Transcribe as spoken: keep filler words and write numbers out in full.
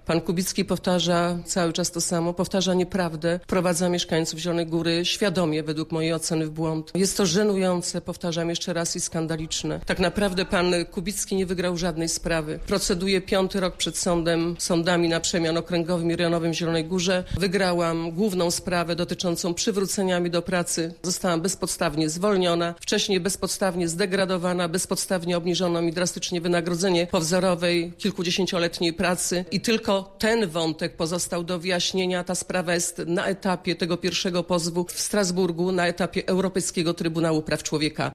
Pan Kubicki powtarza cały czas to samo, powtarza nieprawdę, wprowadza mieszkańców Zielonej Góry świadomie, według mojej oceny, w błąd. Jest to żenujące, powtarzam jeszcze raz, i skandaliczne. Tak naprawdę pan Kubicki nie wygrał żadnej sprawy. Proceduje piąty rok przed sądem, sądami na przemian okręgowym i rejonowym w Zielonej Górze. Wygrałam główną sprawę dotyczącą przywrócenia mi do pracy. Zostałam bezpodstawnie zwolniona, wcześniej bezpodstawnie zdegradowana, bezpodstawnie obniżono mi drastycznie wynagrodzenie po wzorowej kilkudziesięcioletniej pracy i tylko ten wątek pozostał do wyjaśnienia. Ta sprawa jest na etapie tego pierwszego pozwu w Strasburgu, na etapie Europejskiego Trybunału Praw Człowieka.